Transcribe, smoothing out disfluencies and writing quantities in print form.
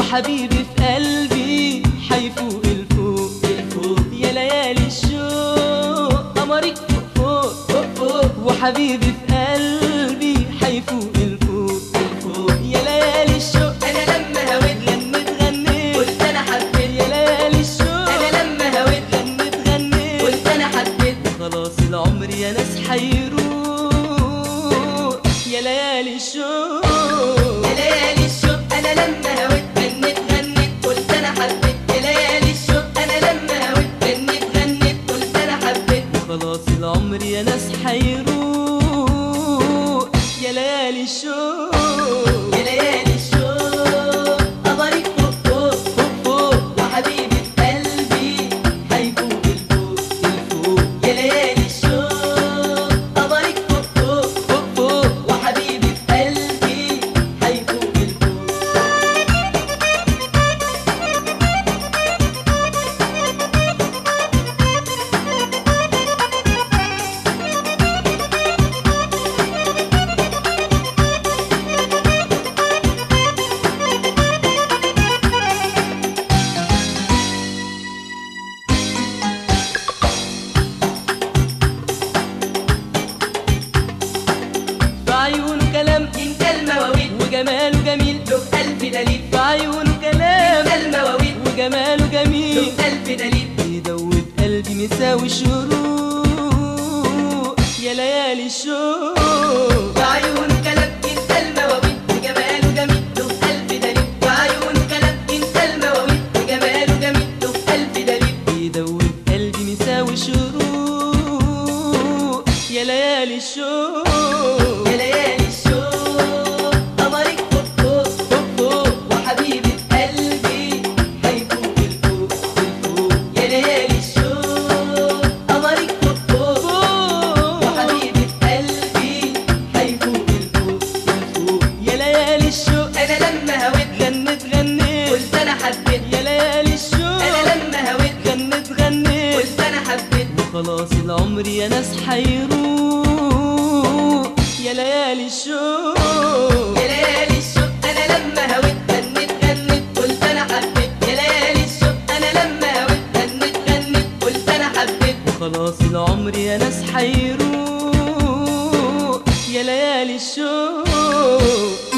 وحبيبي في قلبي حيفوق الفوق الفوق يا ليالي الشوق قمرك فوق فوق فوق وحبيبي في قلبي حيفوق الفوق الفوق يا ليالي الشوق. انا لما هويت غنيت غنيت قلت انا حبيت يا ليالي الشوق. انا لما هويت غنيت غنيت قلت انا حبيت خلاص العمر يا ناس حيروق يا ليالي الشوق يا ليالي الشوق. انا لما هويت غنيت غنيت قلت انا حبيت يا ليالي الشوق. انا لما هويت غنيت غنيت قلت انا حبيت خلاص العمر يا ناس حيروق يا ليالي الشوق يا ليالي الشوق قمرك فوق فوق فوق فوق وحبيبي في قلبي حيفوق الفوق الفوق يا ليالي الشوق قمرك فوق فوق فوق فوق وحبيبي في قلبي حيفوق الفوق. بعيونه كلام انت المواويل وجماله جميل له قلب دليل. بعيونه كلام انت المواويل وجماله جميل له قلب دليل. يدوب قلبي مساوي شروق يا ليالي الشوق. بعيونه كلام انت المواويل وجماله جميل له قلب دليل. بعيونه كلام انت المواويل وجماله جميل له قلب دليل. يدوب قلبي مساوي شروق يا ليالي الشوق يا ليالي الشوق قمرك فوق فوق فوق فوق وحبيبي في قلبي حيفوق الفوق الفوق يا ليالي الشوق قمرك فوق فوق فوق وحبيبي في قلبي حيفوق الفوق الفوق يا ليالي الشوق. انا لما هويت غنيت غنيت قلت انا حبيت يا ليالي الشوق. انا لما هويت غنيت غنيت قلت انا حبيت وخلاص العمر يا ناس حيروق يا ليالي الشوق يا ليالي الشوق. انا لما هويت غنيت غنيت قلت انا حبيت يا ليالي الشوق. انا لما هويت غنيت غنيت قلت انا حبيت وخلاص العمر يا ناس حيروق يا ليالي الشوق.